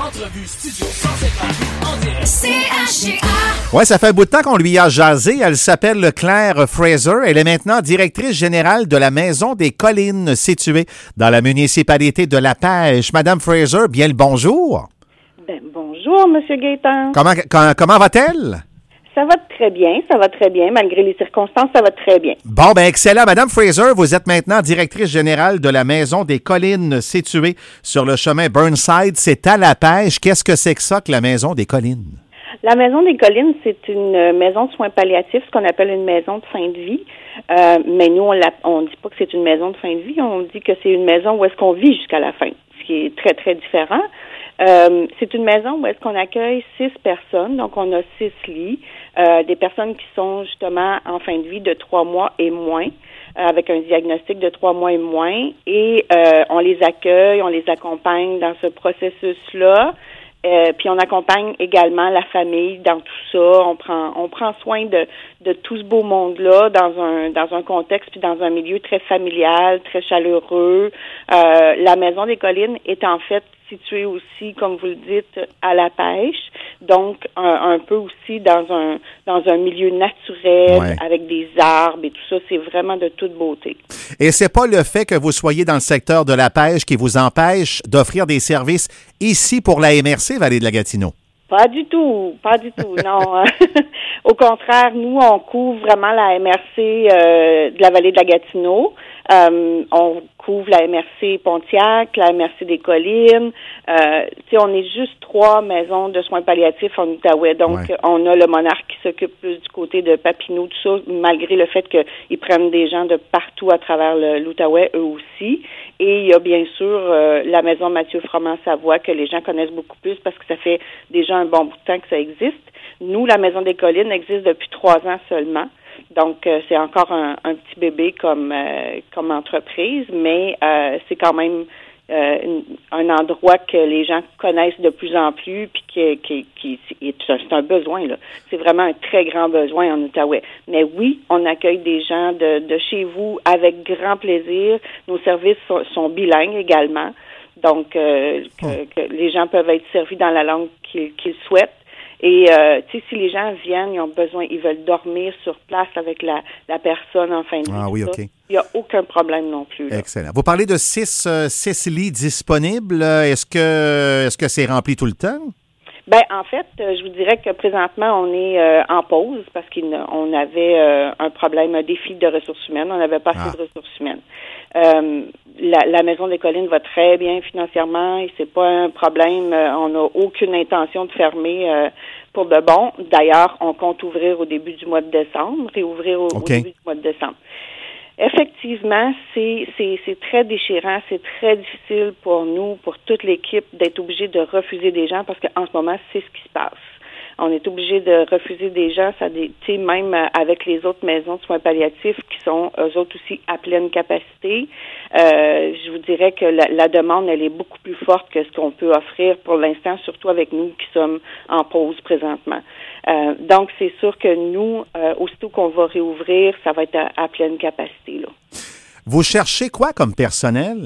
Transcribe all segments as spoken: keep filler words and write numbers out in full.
Entrevue studio cent cinquante-huit en direct. C H G A. Ouais, ça fait un bout de temps qu'on lui a jasé. Elle s'appelle Claire Fraser. Elle est maintenant directrice générale de la Maison des Collines, située dans la municipalité de La Pêche. Madame Fraser, bien le bonjour. Ben, bonjour, Monsieur Gaétan. Comment, comment, comment va-t-elle? Ça va très bien, ça va très bien. Malgré les circonstances, ça va très bien. Bon, ben excellent. Madame Fraser, vous êtes maintenant directrice générale de la Maison des Collines, située sur le chemin Burnside. C'est à La Pêche. Qu'est-ce que c'est que ça que la Maison des Collines? La Maison des Collines, c'est une maison de soins palliatifs, ce qu'on appelle une maison de fin de vie. Euh, mais nous, on ne dit pas que c'est une maison de fin de vie. On dit que c'est une maison où est-ce qu'on vit jusqu'à la fin, ce qui est très, très différent. Euh, c'est une maison où est-ce qu'on accueille six personnes, donc on a six lits, euh, des personnes qui sont justement en fin de vie de trois mois et moins, euh, avec un diagnostic de trois mois et moins, et euh, on les accueille, on les accompagne dans ce processus-là. Euh, puis on accompagne également la famille dans tout ça. On prend on prend soin de de tout ce beau monde-là dans un dans un contexte puis dans un milieu très familial, très chaleureux. Euh, la Maison des Collines est en fait située aussi, comme vous le dites, à La Pêche, donc un, un peu aussi dans un dans un milieu naturel, ouais, avec des arbres et tout ça. C'est vraiment de toute beauté. Et c'est pas le fait que vous soyez dans le secteur de la pêche qui vous empêche d'offrir des services ici pour la M R C Vallée de la Gatineau? Pas du tout, pas du tout, non. Au contraire, nous, on couvre vraiment la M R C euh, de la Vallée de la Gatineau. Euh, on couvre la M R C Pontiac, la M R C des Collines. Euh, tu sais, on est juste trois maisons de soins palliatifs en Outaouais. Donc, ouais, on a le Monarque qui s'occupe plus du côté de Papineau, tout ça, malgré le fait qu'ils prennent des gens de partout à travers le, l'Outaouais, eux aussi. Et il y a bien sûr euh, la Maison Mathieu Froment-Savoie que les gens connaissent beaucoup plus parce que ça fait déjà un bon bout de temps que ça existe. Nous, la Maison des Collines existe depuis trois ans seulement. Donc, euh, c'est encore un, un petit bébé comme euh, comme entreprise, mais euh, c'est quand même euh, une, un endroit que les gens connaissent de plus en plus, puis qui, qui, qui, qui c'est un besoin, là. C'est vraiment un très grand besoin en Outaouais. Mais oui, on accueille des gens de, de chez vous avec grand plaisir. Nos services sont, sont bilingues également, donc euh, que, que les gens peuvent être servis dans la langue qu'ils, qu'ils souhaitent. Et euh, tu sais, si les gens viennent, ils ont besoin, ils veulent dormir sur place avec la, la personne en fin de vie. Ah oui, OK. Il n'y a aucun problème non plus. Là. Excellent. Vous parlez de six, euh, six lits disponibles. Est-ce que est-ce que c'est rempli tout le temps? Ben en fait, euh, je vous dirais que présentement, on est euh, en pause parce qu'on avait euh, un problème, un défi de ressources humaines. On n'avait pas assez ah. de ressources humaines. Euh, la, la Maison des Collines va très bien financièrement et c'est pas un problème. Euh, on n'a aucune intention de fermer euh, pour de bon. D'ailleurs, on compte ouvrir au début du mois de décembre et ouvrir au, okay. au début du mois de décembre. Effectivement, c'est, c'est, c'est très déchirant, c'est très difficile pour nous, pour toute l'équipe, d'être obligé de refuser des gens parce qu'en ce moment, c'est ce qui se passe. On est obligé de refuser des gens, ça, tu sais, même avec les autres maisons de soins palliatifs qui sont eux autres aussi à pleine capacité. Euh, je vous dirais que la, la demande, elle est beaucoup plus forte que ce qu'on peut offrir pour l'instant, surtout avec nous qui sommes en pause présentement. Euh, donc, c'est sûr que nous, euh, aussitôt qu'on va réouvrir, ça va être à, à pleine capacité, là. Vous cherchez quoi comme personnel?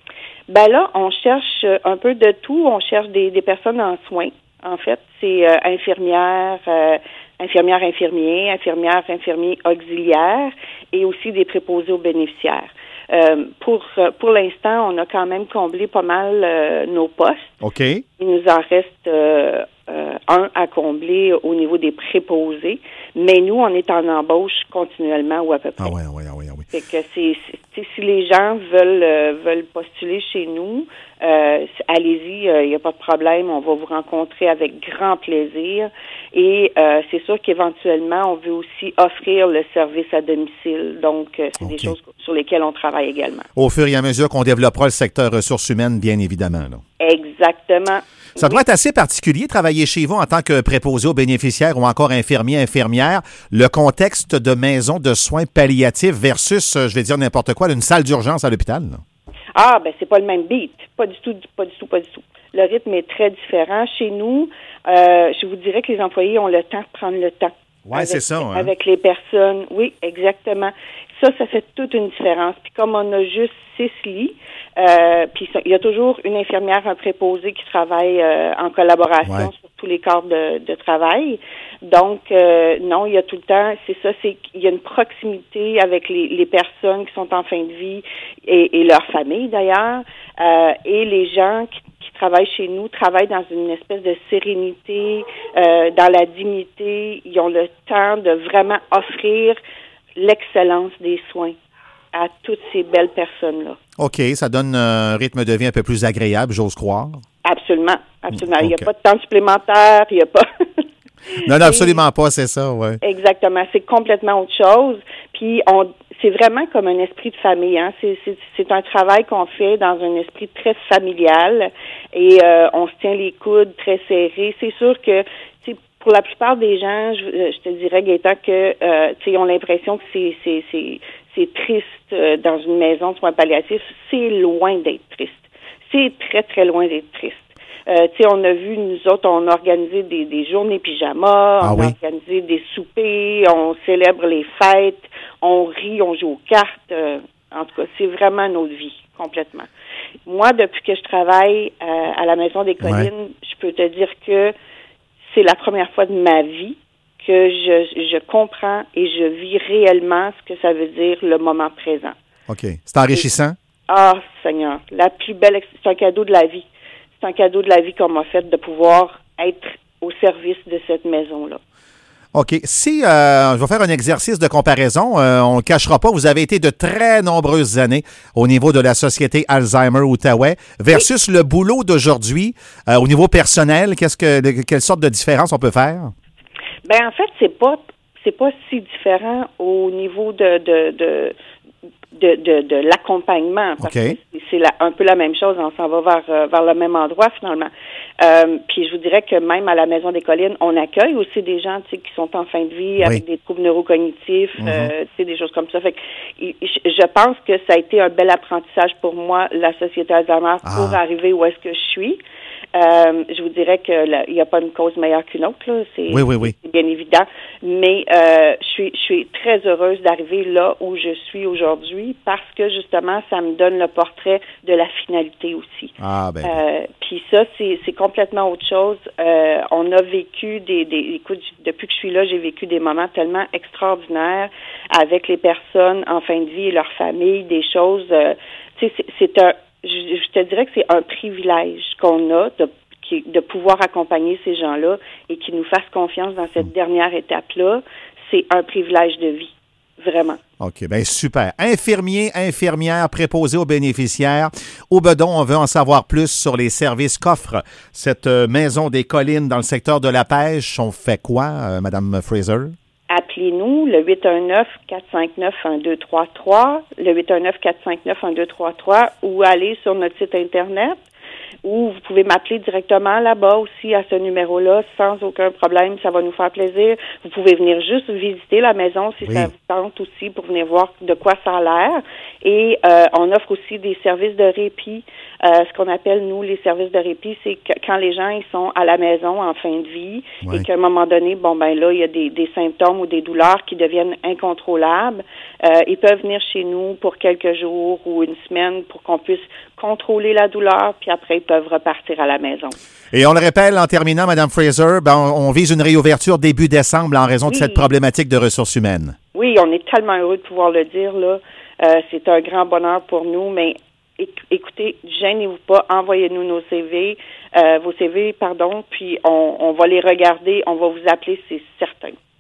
Ben là, on cherche un peu de tout. On cherche des, des personnes en soins. En fait, c'est euh, infirmières, euh, infirmières, infirmiers, infirmières, infirmiers auxiliaires et aussi des préposés aux bénéficiaires. Euh, pour pour l'instant, on a quand même comblé pas mal euh, nos postes. OK. Il nous en reste euh, euh, un à combler au niveau des préposés, mais nous, on est en embauche continuellement ou à peu près. Ah oui, ah oui, ah oui, ah oui. Fait que c'est, c'est si les gens veulent euh, veulent postuler chez nous, euh, allez-y, il euh, n'y a pas de problème, on va vous rencontrer avec grand plaisir. Et euh, c'est sûr qu'éventuellement, on veut aussi offrir le service à domicile. Donc, euh, c'est okay. des choses sur lesquelles on travaille également. Au fur et à mesure qu'on développera le secteur ressources humaines, bien évidemment. Là. Exactement. Ça doit être assez particulier, travailler chez vous en tant que préposé aux bénéficiaires ou encore infirmier, infirmière. Le contexte de maison de soins palliatifs versus, je vais dire n'importe quoi, une salle d'urgence à l'hôpital. Là. Ah, ben c'est pas le même beat. Pas du tout, pas du tout, pas du tout. Le rythme est très différent. Chez nous, euh, je vous dirais que les employés ont le temps de prendre le temps. Oui, c'est ça. Hein? Avec les personnes. Oui, exactement. ça, ça fait toute une différence. Puis comme on a juste six lits, euh, puis il y a toujours une infirmière, un préposé qui travaille euh, en collaboration ouais. sur tous les corps de, de travail. Donc, euh, non, il y a tout le temps, c'est ça, c'est qu'il y a une proximité avec les, les personnes qui sont en fin de vie et, et leurs familles d'ailleurs, euh, et les gens qui, qui travaillent chez nous travaillent dans une espèce de sérénité, euh, dans la dignité. Ils ont le temps de vraiment offrir l'excellence des soins à toutes ces belles personnes-là. OK, ça donne un rythme de vie un peu plus agréable, j'ose croire. Absolument, absolument. Okay. Il n'y a pas de temps supplémentaire, il n'y a pas... Non, non, absolument pas, c'est ça, oui. Exactement, c'est complètement autre chose. Puis, on, c'est vraiment comme un esprit de famille. Hein. C'est, c'est, c'est un travail qu'on fait dans un esprit très familial et euh, on se tient les coudes très serrés. C'est sûr que, tu sais, pour la plupart des gens, je, je te dirais, Gaëtan, que, euh, tu sais, ils ont l'impression que c'est, c'est, c'est, c'est triste euh, dans une maison de soins palliatifs. C'est loin d'être triste. C'est très, très loin d'être triste. Euh, tu sais, on a vu, nous autres, on a organisé des, des journées pyjama, ah, on oui. a organisé des soupers, on célèbre les fêtes, on rit, on joue aux cartes. Euh, en tout cas, c'est vraiment notre vie, complètement. Moi, depuis que je travaille euh, à la Maison des Collines, ouais. je peux te dire que c'est la première fois de ma vie que je, je comprends et je vis réellement ce que ça veut dire le moment présent. OK. C'est enrichissant? Ah, Seigneur, la plus belle, c'est un cadeau de la vie. C'est un cadeau de la vie qu'on m'a fait de pouvoir être au service de cette maison-là. OK. Si, euh, je vais faire un exercice de comparaison, euh, on ne le cachera pas, vous avez été de très nombreuses années au niveau de la Société Alzheimer Outaouais versus oui. le boulot d'aujourd'hui euh, au niveau personnel. Qu'est-ce que, de, quelle sorte de différence on peut faire? Ben en fait, c'est pas c'est pas si différent au niveau de de de de, de, de l'accompagnement. Parce okay. que c'est la, un peu la même chose, on s'en va vers vers le même endroit finalement. Euh, puis je vous dirais que même à la Maison des Collines, on accueille aussi des gens, tu sais, qui sont en fin de vie oui. avec des troubles neurocognitifs, mm-hmm. euh, tu sais, des choses comme ça. Fait que je pense que ça a été un bel apprentissage pour moi, la Société Alzheimer, ah. pour arriver où est-ce que je suis. Euh, je vous dirais que il n'y a pas une cause meilleure qu'une autre, là. C'est, oui, oui, oui. c'est bien évident. Mais euh, je suis je suis très heureuse d'arriver là où je suis aujourd'hui parce que justement, ça me donne le portrait de la finalité aussi. Ah ben. Euh, puis ça, c'est, c'est complètement autre chose. Euh, on a vécu des, des écoute, depuis que je suis là, j'ai vécu des moments tellement extraordinaires avec les personnes en fin de vie et leurs familles, des choses. Euh, tu sais, c'est, c'est un Je, je te dirais que c'est un privilège qu'on a de, qui, de pouvoir accompagner ces gens-là et qu'ils nous fassent confiance dans cette dernière étape-là. C'est un privilège de vie, vraiment. OK, bien super. Infirmiers, infirmières, préposés aux bénéficiaires. Au Bedon, on veut en savoir plus sur les services qu'offre cette euh, Maison des Collines dans le secteur de la pêche. On fait quoi, euh, Mme Fraser? Appelez-nous le huit un neuf, quatre cinq neuf, un deux trois trois, le huit un neuf, quatre cinq neuf, un deux trois trois ou allez sur notre site Internet ou vous pouvez m'appeler directement là-bas aussi à ce numéro-là sans aucun problème. Ça va nous faire plaisir. Vous pouvez venir juste visiter la maison si oui. ça vous tente aussi pour venir voir de quoi ça a l'air. Et euh, on offre aussi des services de répit. Euh, ce qu'on appelle, nous, les services de répit, c'est que quand les gens ils sont à la maison en fin de vie oui. et qu'à un moment donné, bon ben là, il y a des, des symptômes ou des douleurs qui deviennent incontrôlables, euh, ils peuvent venir chez nous pour quelques jours ou une semaine pour qu'on puisse contrôler la douleur, puis après, ils peuvent repartir à la maison. Et on le rappelle en terminant, Mme Fraser, ben on, on vise une réouverture début décembre en raison oui. de cette problématique de ressources humaines. Oui, on est tellement heureux de pouvoir le dire, là. Euh, c'est un grand bonheur pour nous, mais écoutez, gênez-vous pas, envoyez-nous nos C V, euh, vos C V, pardon, puis on, on va les regarder, on va vous appeler, c'est certain.